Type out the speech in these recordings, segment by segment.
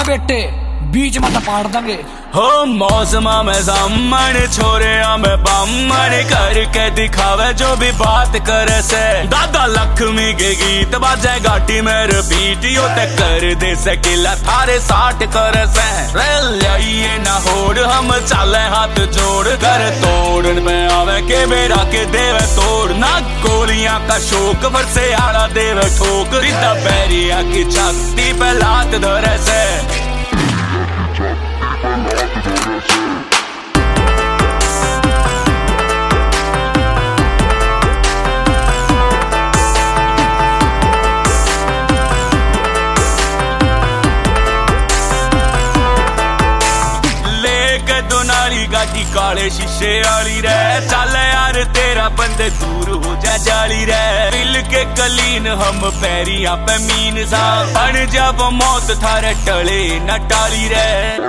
बेटे बीच में तो पाड़ देंगे। हो मौसमा में सामन छोरे में बामन करके दिखावे जो भी बात करे से। दादा लक्ष्मी के गीत बाजे गाटी में रिपीट यो ते कर दे सकिला थारे 60 करे से। ये ना होड़ हम चले हाथ जोड़ कर तोड़न में आवे के बेरा के देवे तोड़ ना गोलियां का शोक पर से आड़ा देवे ठोक रिदा बैरिया की छाती पे लात धरे से। लेके दोनाली गाड़ी काले शीशे वाली रे चल यार तेरा बंदे दूर हो जा जाली रे। दिल के कलीन हम पैरिया पे मीन सा बन जब मौत थारे टले न टाली रे।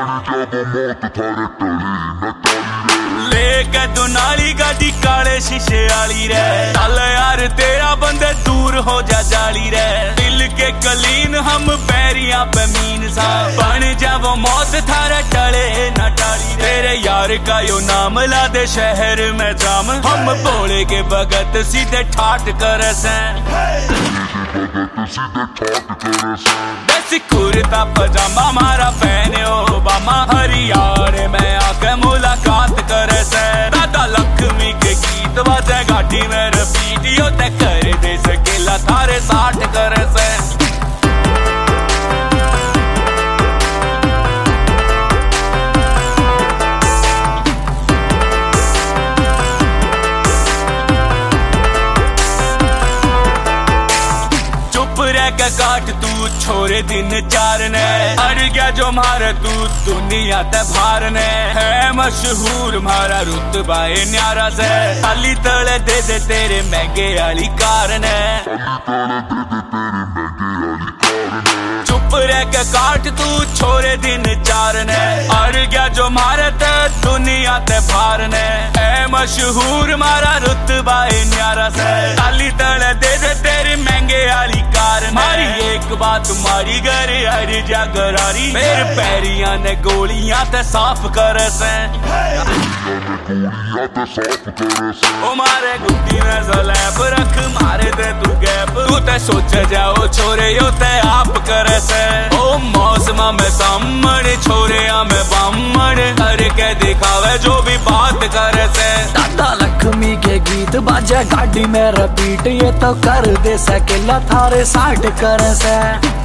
लेके दोनाली गाड़ी काले शीशे वाली रे चल यार तेरा बंदे दूर हो जा जाली रे। दिल के कलीन हम पैरिया पे मीन सा बन जब मौत थारे टले न टाली रे। तेरे यार का यो नाम ला दे शहर में जाम हम बोले के भगत सीधे ठाट कर से। कुर्ता पजामा मारा पहने ओबामा हरियाणा में आके मुलाकात करे से। दादा लक्ष्मी के गीत बाजे गाड़ी में रिपीट यो ते कर दे सकेला थारे 60 करे से। के काट तू छोरे दिन 4 ने अड़ गया जो मारे तू दुनिया ते भार ने। है मशहूर मारा रुतबा न्यारा से खाली तले दे दे तेरे महंगे वाली कार ने। चुप रह के काट तू छोरे दिन 4 ने अड़ गया जो मारे ते दुनिया ते भार ने। है मशहूर मारा रुतबा न्यारा से खाली तले दे दे तेरी महंगे वाली कार। मारी एक बात मारी घर हर जागरारी मेरे पैरिया ने गोलियां ते साफ करे से। ओ मारे गुड्डी में सलैब रख मारे दे तू गैप तू ते सोच जाओ छोरे यो ते आप करे से। ओ मौसमा में सामन छोरे में बामन करके दिखावे जो भी बात करे से। दादा लक्ष्मी के गीत बाजे गाड़ी में रिपीट ये तो कर दे सकेला थारे 60 करे से।